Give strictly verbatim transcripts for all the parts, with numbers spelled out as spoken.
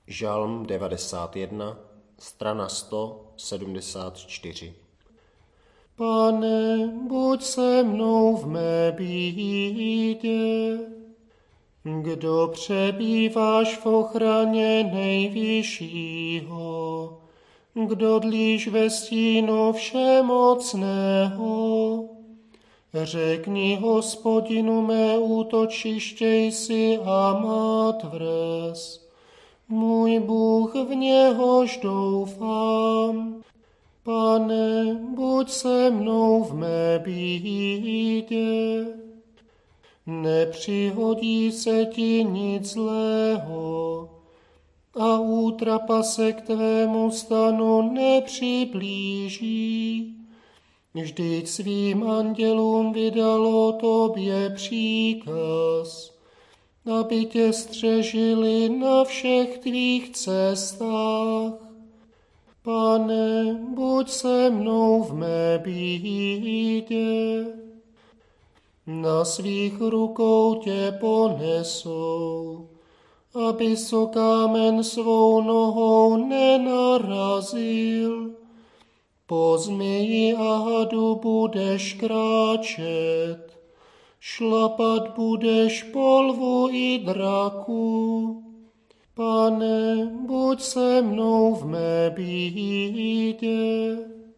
Žalm devadesát jedna, strana sto sedmdesát čtyři. Pane, buď se mnou v mé bídě, kdo přebýváš v ochraně nejvyššího, kdo dlíž ve stínu všemocného. Řekni Hospodinu, mé útočiště jsi a má tvrz, můj Bůh, v něhož doufám. Pane, buď se mnou v mé bídě, nepřihodí se ti nic zlého a útrapa se k tvému stanu nepřiblíží. Vždyť svým andělům vydalo tobě příkaz, aby tě střežili na všech tvých cestách. Pane, buď se mnou v mé bídě, na svých rukou tě ponesou, abys o kámen svou nohou nenarazil. Po zmiji a hadu budeš kráčet, šlapat budeš po lvu i draku. Pane, buď se mnou v mé bídě,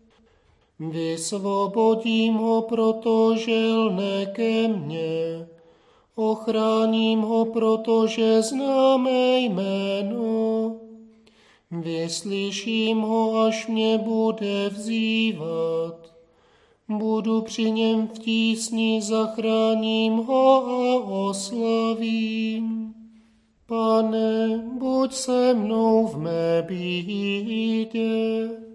vysvobodím ho, protože lne ke mně, ochráním ho, protože znám mé jméno. Vyslyším ho, až mě bude vzývat. Budu při něm v tísni, zachráním ho a oslavím. Pane, buď se mnou v mé bídě.